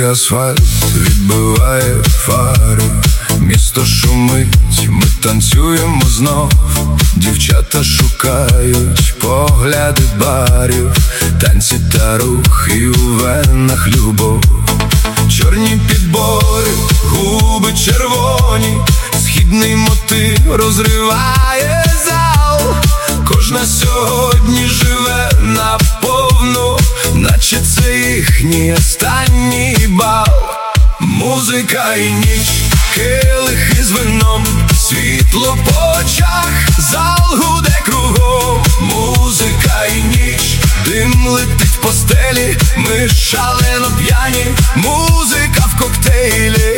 асфальт відбиває фари, місто шумить, ми танцюємо знов. Дівчата шукають погляди барів, танці та рухи, у венах любов. Чорні підбори, губи червоні, східний мотив розриває зал. Кожна сьогодні живе наповну, наче це їхній останній бал. Музика і ніч, келихи з вином, світло по очах, зал гуде кругом. Музика і ніч, дим летить по стелі, ми шалено п'яні, музика в коктейлі.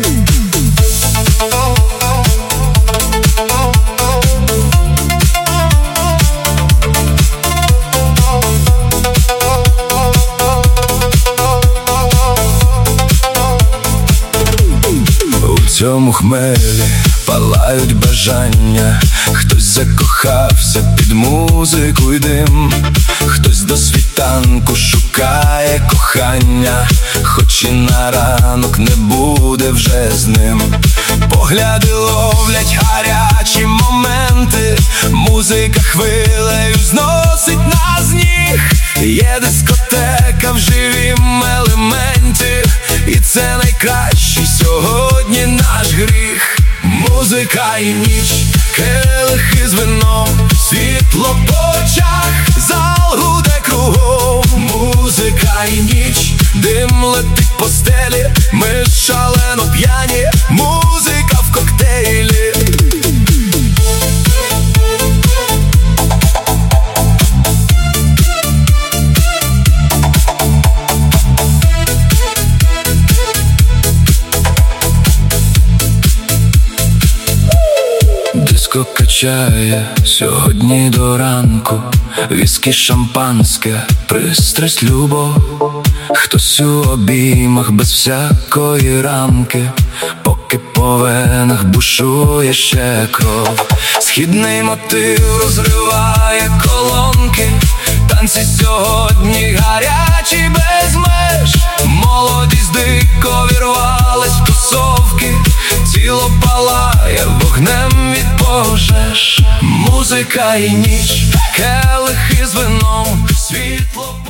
У цьому хмелі палають бажання, хтось закохався під музику й дим, хтось до світанку шукає кохання, хоч і на ранок не буде вже з ним. Погляди ловлять гарячі моменти, музика хвилею зносить нас з ніг. Є дискотека в живім елементі, і це найкращий сьогодні наш гріх. Музика і ніч, келихи з вином, світло по очах, зал гуде кругом. Музика і ніч, дим летить по стелі, ми шалено п'яні, музика в коктейлі. Диско качає сьогодні до ранку, віскі, шампанське, пристрасть, любов. Хтось у обіймах без всякої рамки, поки по венах бушує ще кров. Східний мотив розриває колонки, танці сьогодні гарячі без меж. Молодість дико вірвалась в тусовки, тіло палає вогнем від пожеж. Музика і ніч, келихи з вином, світло